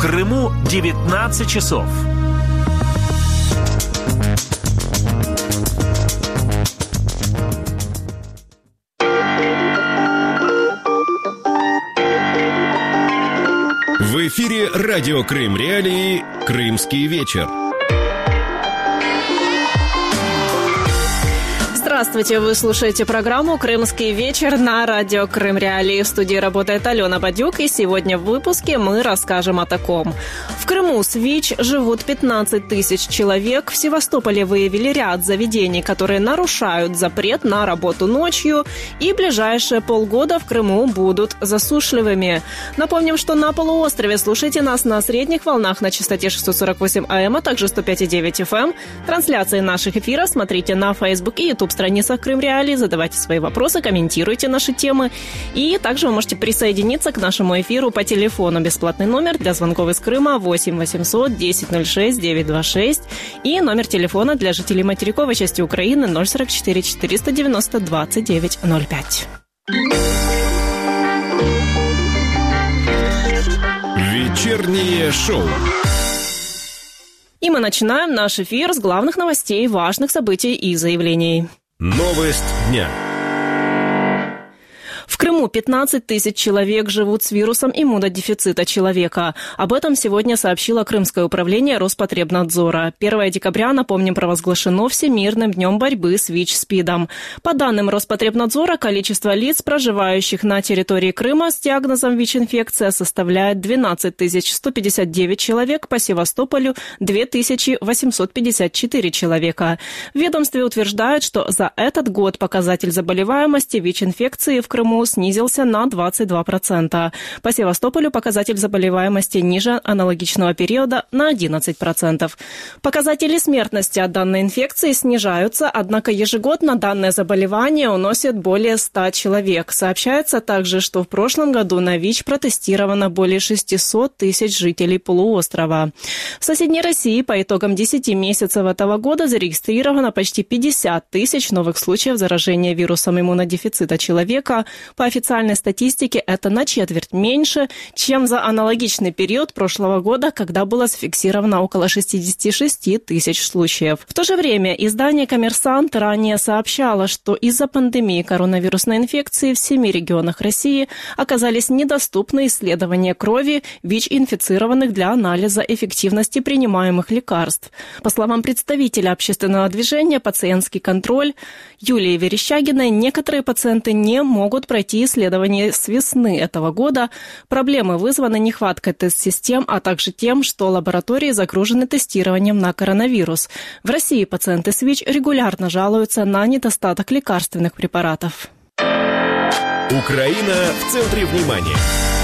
Крыму 19 часов. В эфире радио Крым Реалии «Крымский вечер». Здравствуйте, вы слушаете программу «Крымский вечер» на радио Крым Реалии. В студии работает Алена Бадюк, и сегодня в выпуске мы расскажем о таком. В Крыму с ВИЧ живут 15 тысяч человек. В Севастополе выявили ряд заведений, которые нарушают запрет на работу ночью, и ближайшие полгода в Крыму будут засушливыми. Напомним, что на полуострове слушайте нас на средних волнах на частоте 648 АМ, а также 105,9 FM. Трансляции наших эфиров смотрите на Facebook и YouTube страницах Крым Реалии, задавайте свои вопросы, комментируйте наши темы. И также вы можете присоединиться к нашему эфиру по телефону. Бесплатный номер для звонков из Крыма 8 800 1006 926 и номер телефона для жителей материковой части Украины 044 490 2905. Вечернее шоу. И мы начинаем наш эфир с главных новостей, важных событий и заявлений. Новость дня. В Крыму 15 тысяч человек живут с вирусом иммунодефицита человека. Об этом сегодня сообщило Крымское управление Роспотребнадзора. 1 декабря, напомним, провозглашено Всемирным днем борьбы с ВИЧ-СПИДом. По данным Роспотребнадзора, количество лиц, проживающих на территории Крыма с диагнозом ВИЧ-инфекция, составляет 12 159 человек, по Севастополю 2854 человека. В ведомстве утверждают, что за этот год показатель заболеваемости ВИЧ-инфекции в Крыму снизился на 22%. По Севастополю показатель заболеваемости ниже аналогичного периода на 11%. Показатели смертности от данной инфекции снижаются, однако ежегодно данное заболевание уносит более 100 человек. Сообщается также, что в прошлом году на ВИЧ протестировано более 600 тысяч жителей полуострова. В соседней России по итогам 10 месяцев этого года зарегистрировано почти 50 тысяч новых случаев заражения вирусом иммунодефицита человека. По официальной статистике это на четверть меньше, чем за аналогичный период прошлого года, когда было зафиксировано около 66 тысяч случаев. В то же время издание «Коммерсант» ранее сообщало, что из-за пандемии коронавирусной инфекции в 7 регионах России оказались недоступны исследования крови ВИЧ-инфицированных для анализа эффективности принимаемых лекарств. По словам представителя общественного движения «Пациентский контроль» Юлии Верещагиной, некоторые пациенты не могут пройти исследования с весны этого года. Проблемы вызваны нехваткой тест-систем, а также тем, что лаборатории загружены тестированием на коронавирус. В России пациенты с ВИЧ регулярно жалуются на недостаток лекарственных препаратов. Украина в центре внимания.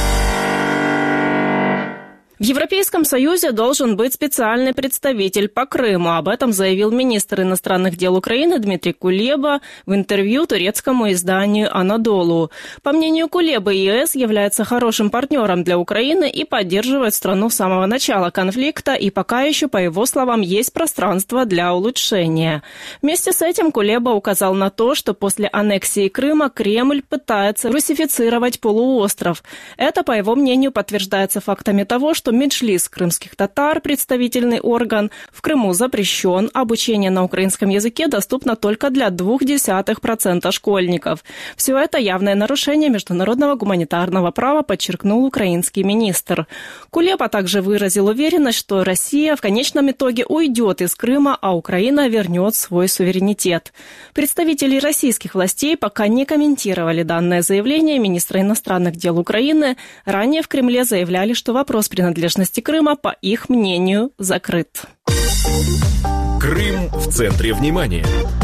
В Европейском Союзе должен быть специальный представитель по Крыму. Об этом заявил министр иностранных дел Украины Дмитрий Кулеба в интервью турецкому изданию «Анадолу». По мнению Кулебы, ЕС является хорошим партнером для Украины и поддерживает страну с самого начала конфликта, и пока еще, по его словам, есть пространство для улучшения. Вместе с этим Кулеба указал на то, что после аннексии Крыма Кремль пытается русифицировать полуостров. Это, по его мнению, подтверждается фактами того, что Меджлис крымских татар, представительный орган, в Крыму запрещен. Обучение на украинском языке доступно только для 0,2% школьников. Все это явное нарушение международного гуманитарного права, подчеркнул украинский министр. Кулеба также выразил уверенность, что Россия в конечном итоге уйдет из Крыма, а Украина вернет свой суверенитет. Представители российских властей пока не комментировали данное заявление министра иностранных дел Украины. Ранее в Кремле заявляли, что вопрос принадлежности Крыма, по их мнению, закрыт. Крым в центре внимания.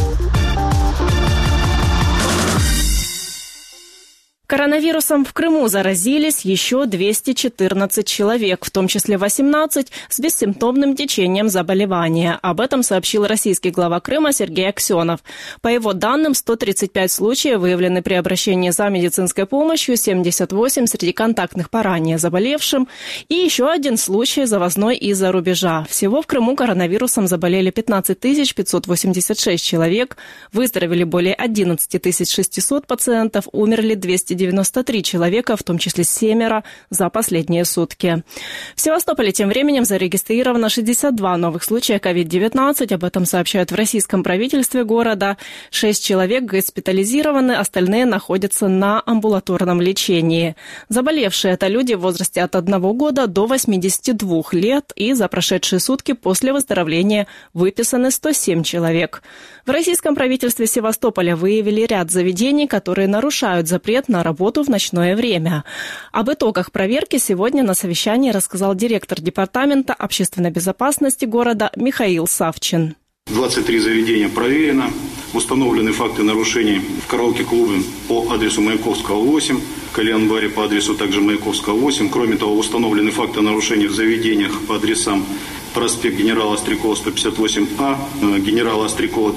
Коронавирусом в Крыму заразились еще 214 человек, в том числе 18 с бессимптомным течением заболевания. Об этом сообщил российский глава Крыма Сергей Аксенов. По его данным, 135 случаев выявлены при обращении за медицинской помощью, 78 среди контактных по ранее заболевшим и еще один случай завозной из-за рубежа. Всего в Крыму коронавирусом заболели 15 586 человек, выздоровели более 11 600 пациентов, умерли 290 293 человека, в том числе 7 за последние сутки. В Севастополе тем временем зарегистрировано 62 новых случая COVID-19. Об этом сообщают в российском правительстве города. 6 человек госпитализированы, остальные находятся на амбулаторном лечении. Заболевшие – это люди в возрасте от 1 года до 82 лет, и за прошедшие сутки после выздоровления выписаны 107 человек. В российском правительстве Севастополя выявили ряд заведений, которые нарушают запрет на работу в ночное время. Об итогах проверки сегодня на совещании рассказал директор департамента общественной безопасности города Михаил Савчин. 23 заведения проверено. Установлены факты нарушений в караоке-клубе по адресу Маяковского, 8, в кальян-баре по адресу также Маяковского, 8. Кроме того, установлены факты нарушений в заведениях по адресам проспект Генерала Острякова, 158А, Генерала Острякова,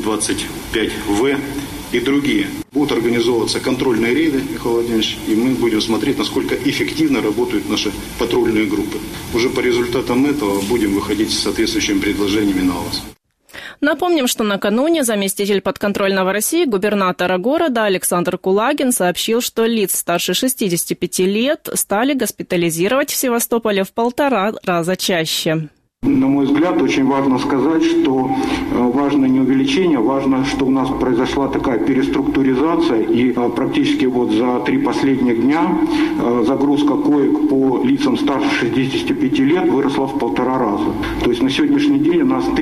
225В и другие. Будут организовываться контрольные рейды, Михаил Владимирович, и мы будем смотреть, насколько эффективно работают наши патрульные группы. Уже по результатам этого будем выходить с соответствующими предложениями на вас. Напомним, что накануне заместитель подконтрольного России губернатора города Александр Кулагин сообщил, что лиц старше 65 лет стали госпитализировать в Севастополе в 1,5 раза чаще. На мой взгляд, очень важно сказать, что важно не увеличение, важно, что у нас произошла такая переструктуризация, и практически вот за 3 последних дня загрузка коек по лицам старше 65 лет выросла в 1,5 раза. То есть на сегодняшний день у нас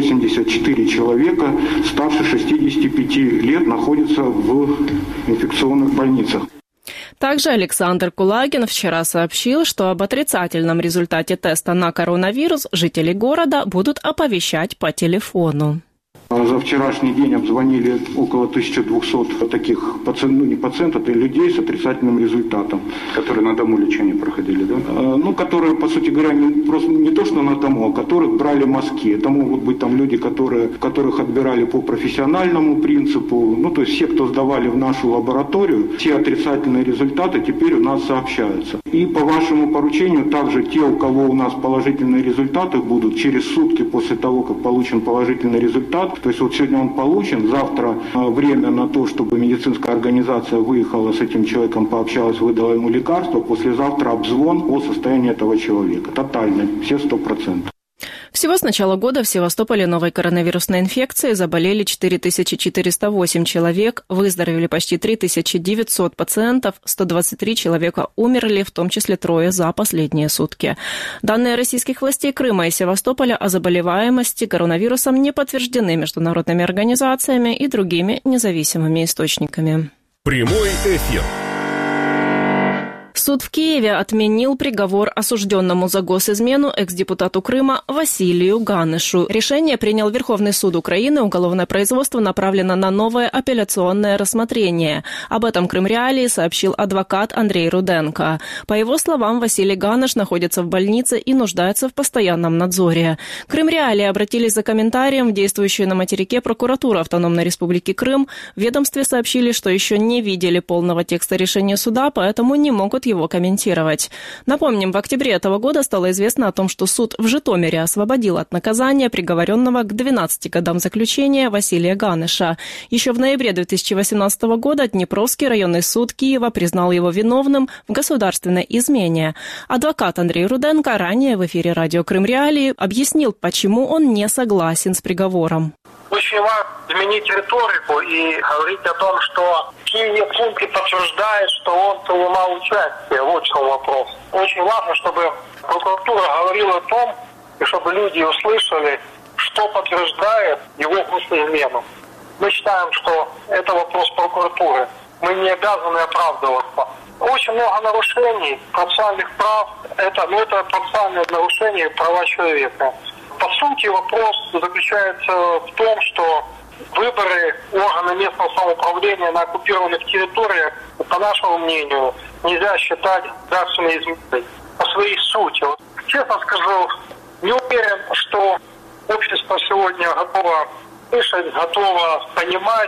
384 человека старше 65 лет находятся в инфекционных больницах. Также Александр Кулагин вчера сообщил, что об отрицательном результате теста на коронавирус жители города будут оповещать по телефону. За вчерашний день обзвонили около 1200 таких пациентов, людей с отрицательным результатом. Которые на дому лечение проходили, да? Которые, по сути говоря, просто не то, что на дому, а которых брали мазки. Это могут быть там люди, которых отбирали по профессиональному принципу. То есть все, кто сдавали в нашу лабораторию, все отрицательные результаты теперь у нас сообщаются. И по вашему поручению также те, у кого у нас положительные результаты будут, через сутки после того, как получен положительный результат, то есть вот сегодня он получен, завтра время на то, чтобы медицинская организация выехала с этим человеком, пообщалась, выдала ему лекарство, послезавтра обзвон о состоянии этого человека. Тотальный, все 100%. Всего с начала года в Севастополе новой коронавирусной инфекцией заболели 4408 человек, выздоровели почти 3900 пациентов, 123 человека умерли, в том числе 3 за последние сутки. Данные российских властей Крыма и Севастополя о заболеваемости коронавирусом не подтверждены международными организациями и другими независимыми источниками. Прямой эфир. Суд в Киеве отменил приговор осужденному за госизмену экс-депутату Крыма Василию Ганышу. Решение принял Верховный суд Украины. Уголовное производство направлено на новое апелляционное рассмотрение. Об этом Крым-Реалии сообщил адвокат Андрей Руденко. По его словам, Василий Ганыш находится в больнице и нуждается в постоянном надзоре. Крым-Реалии обратились за комментарием в действующую на материке прокуратуру Автономной Республики Крым. В ведомстве сообщили, что еще не видели полного текста решения суда, поэтому не могут его комментировать. Напомним, в октябре этого года стало известно о том, что суд в Житомире освободил от наказания приговоренного к 12 годам заключения Василия Ганыша. Еще в ноябре 2018 года Днепровский районный суд Киева признал его виновным в государственной измене. Адвокат Андрей Руденко ранее в эфире радио Крым-Реалии объяснил, почему он не согласен с приговором. Очень важно изменить риторику и говорить о том, что какие пункты подтверждают, что он принимал участие. Вот в чем вопрос. Очень важно, чтобы прокуратура говорила о том, и чтобы люди услышали, что подтверждает его госизмену. Мы считаем, что это вопрос прокуратуры. Мы не обязаны оправдываться. Очень много нарушений процессуальных прав. Это процессуальное нарушение права человека. По сути, вопрос заключается в том, что выборы органа местного самоуправления на оккупированных территориях, по нашему мнению, нельзя считать государственной изменой по своей сути. Честно скажу, не уверен, что общество сегодня готово слышать, готово понимать.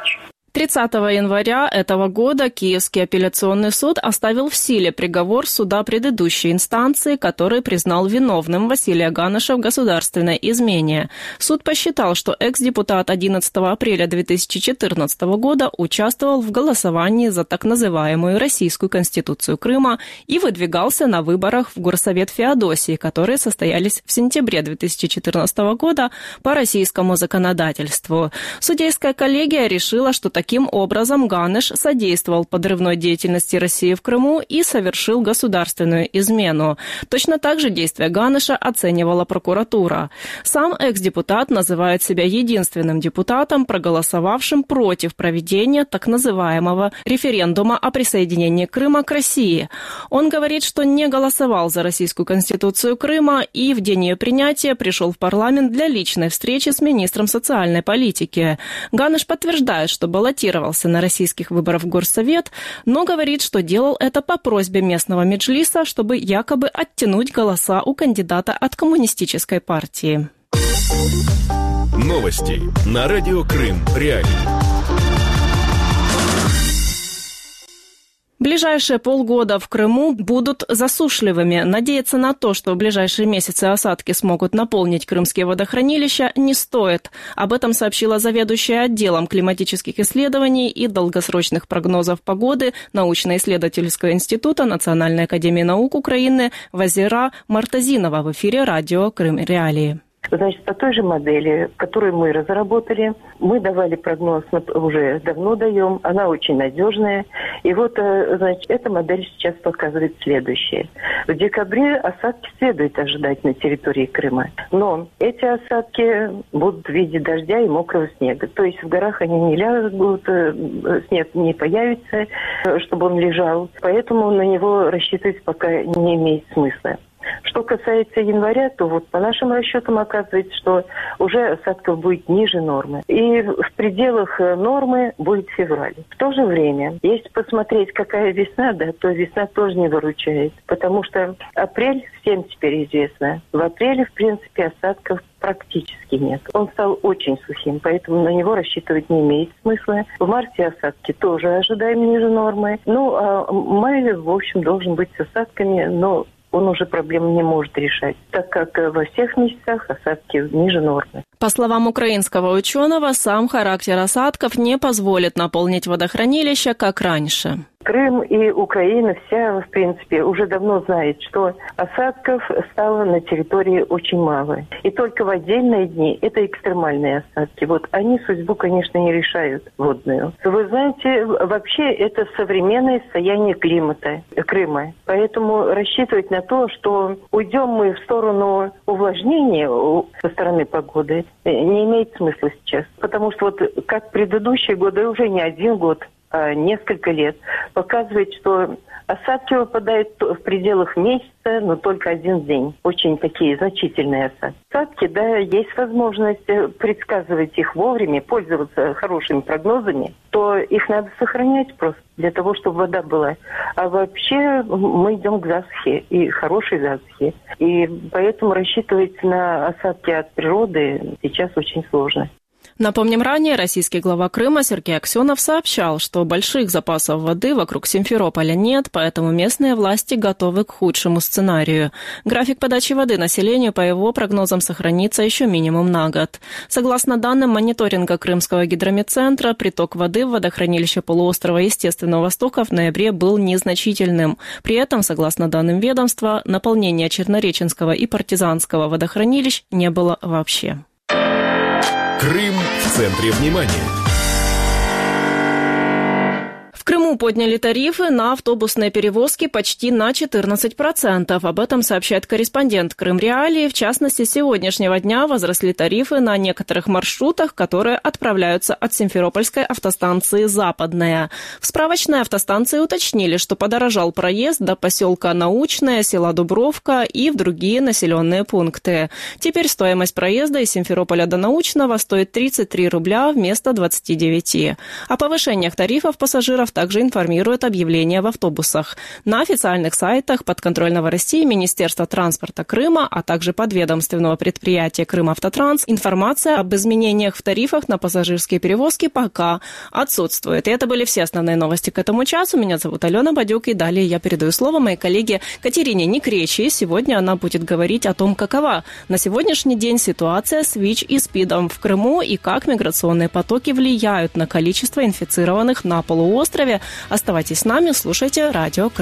30 января этого года Киевский апелляционный суд оставил в силе приговор суда предыдущей инстанции, который признал виновным Василия Ганыша в государственной измене. Суд посчитал, что экс-депутат 11 апреля 2014 года участвовал в голосовании за так называемую Российскую Конституцию Крыма и выдвигался на выборах в Горсовет Феодосии, которые состоялись в сентябре 2014 года по российскому законодательству. Судейская коллегия решила, что таким образом Ганыш содействовал подрывной деятельности России в Крыму и совершил государственную измену. Точно так же действия Ганыша оценивала прокуратура. Сам экс-депутат называет себя единственным депутатом, проголосовавшим против проведения так называемого референдума о присоединении Крыма к России. Он говорит, что не голосовал за Российскую Конституцию Крыма и в день ее принятия пришел в парламент для личной встречи с министром социальной политики. Ганыш подтверждает, что баллотировался на российских выборах в Горсовет, но говорит, что делал это по просьбе местного меджлиса, чтобы якобы оттянуть голоса у кандидата от коммунистической партии. Новости на радио Крым Реалии. Ближайшие полгода в Крыму будут засушливыми. Надеяться на то, что в ближайшие месяцы осадки смогут наполнить крымские водохранилища, не стоит. Об этом сообщила заведующая отделом климатических исследований и долгосрочных прогнозов погоды Научно-исследовательского института Национальной академии наук Украины Вазира Мартазинова в эфире радио Крым Реалии. Значит, по той же модели, которую мы разработали, мы давали прогноз, уже давно даем, она очень надежная. И вот, значит, эта модель сейчас показывает следующее. В декабре осадки следует ожидать на территории Крыма. Но эти осадки будут в виде дождя и мокрого снега. То есть в горах они не лягут, снег не появится, чтобы он лежал. Поэтому на него рассчитывать пока не имеет смысла. Что касается января, то вот по нашим расчетам оказывается, что уже осадков будет ниже нормы. И в пределах нормы будет февраль. В то же время, если посмотреть, какая весна, да, то весна тоже не выручает. Потому что апрель всем теперь известно. В апреле, в принципе, осадков практически нет. Он стал очень сухим, поэтому на него рассчитывать не имеет смысла. В марте осадки тоже ожидаем ниже нормы. Ну, а май, в общем, должен быть с осадками, но он уже проблему не может решать, так как во всех месяцах осадки ниже нормы. По словам украинского ученого, сам характер осадков не позволит наполнить водохранилища, как раньше. Крым и Украина вся, в принципе, уже давно знает, что осадков стало на территории очень мало. И только в отдельные дни это экстремальные осадки. Вот они судьбу, конечно, не решают водную. Вы знаете, вообще это современное состояние климата Крыма. Поэтому рассчитывать на то, что уйдем мы в сторону увлажнения со стороны погоды, не имеет смысла сейчас. Потому что вот как предыдущие годы, уже не один год, несколько лет, показывает, что осадки выпадают в пределах месяца, но только один день. Очень такие значительные осадки. Осадки, да, есть возможность предсказывать их вовремя, пользоваться хорошими прогнозами, то их надо сохранять просто для того, чтобы вода была. А вообще мы идем к засухе, и хорошей засухе. И поэтому рассчитывать на осадки от природы сейчас очень сложно. Напомним, ранее российский глава Крыма Сергей Аксенов сообщал, что больших запасов воды вокруг Симферополя нет, поэтому местные власти готовы к худшему сценарию. График подачи воды населению, по его прогнозам, сохранится еще минимум на год. Согласно данным мониторинга Крымского гидрометцентра, приток воды в водохранилище полуострова Естественного Востока в ноябре был незначительным. При этом, согласно данным ведомства, наполнения Чернореченского и Партизанского водохранилищ не было вообще. Крым в центре внимания. В Крыму подняли тарифы на автобусные перевозки почти на 14%. Об этом сообщает корреспондент Крым Реалии. В частности, с сегодняшнего дня возросли тарифы на некоторых маршрутах, которые отправляются от Симферопольской автостанции «Западная». В справочной автостанции уточнили, что подорожал проезд до поселка Научное, села Дубровка и в другие населенные пункты. Теперь стоимость проезда из Симферополя до Научного стоит 33 рубля вместо 29. О повышениях тарифов пассажиров также также информирует объявления в автобусах. На официальных сайтах подконтрольного России Министерства транспорта Крыма, а также подведомственного предприятия «Крымавтотранс» информация об изменениях в тарифах на пассажирские перевозки пока отсутствует. И это были все основные новости к этому часу. Меня зовут Алена Бадюк, и далее я передаю слово моей коллеге Катерине Некречи. Сегодня она будет говорить о том, какова на сегодняшний день ситуация с ВИЧ и СПИДом в Крыму и как миграционные потоки влияют на количество инфицированных на полуострове. Оставайтесь с нами, слушайте Радио Крым.